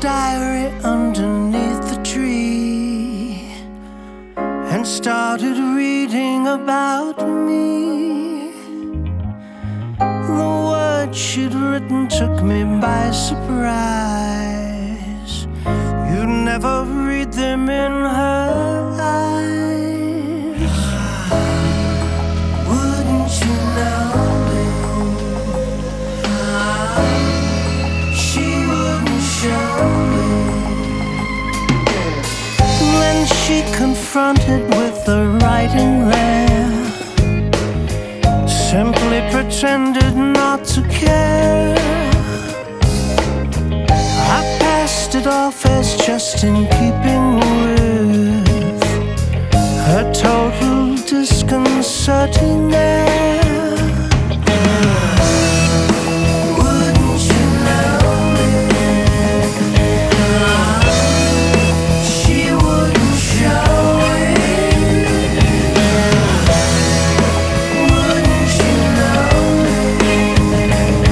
diary underneath the tree and started reading about me. The words she'd written took me by surprise. You'd never read them in her eyes. Wouldn't you know it? She wouldn't show it. Then she confronted with the writing there, simply pretended not to care. I passed it off as just in keeping with her total disconcerting air. Wouldn't you know it? She wouldn't show it. Wouldn't you know it?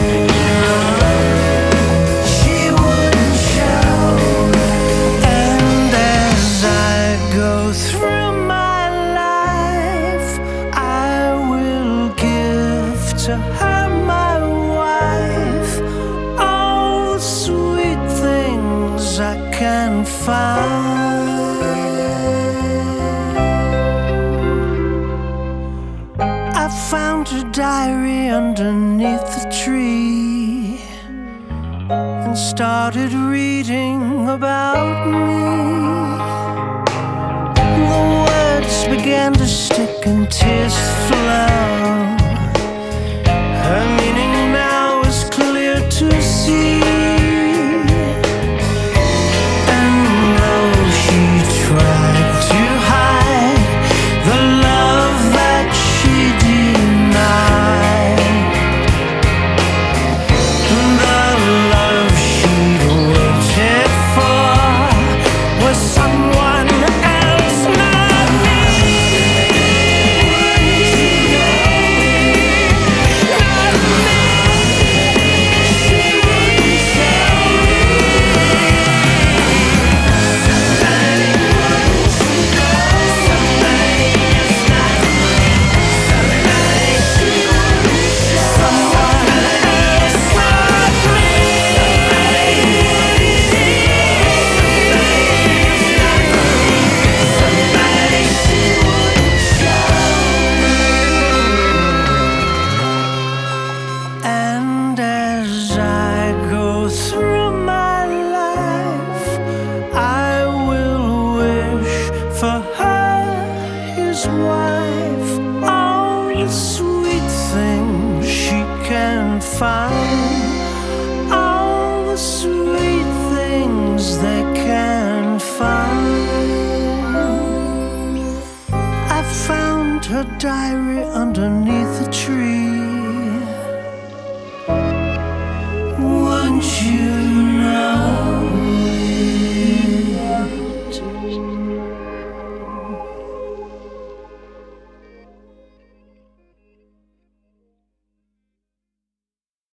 She wouldn't show it. And as I go through my life, I will give to her, my wife, all the sweet things I can find. I found her diary underneath the tree and started reading about me. The words began to stick and tears flow. Her meaning now is clear to see. And though she tried to hide the love that she denied, the love she'd waited for was someone else, not me. Not me. She wouldn't show And as I go through my life, I will wish for her, his wife, all the sweet things she can find, all the sweet things they can find. I found her diary underneath the tree. Wouldn't you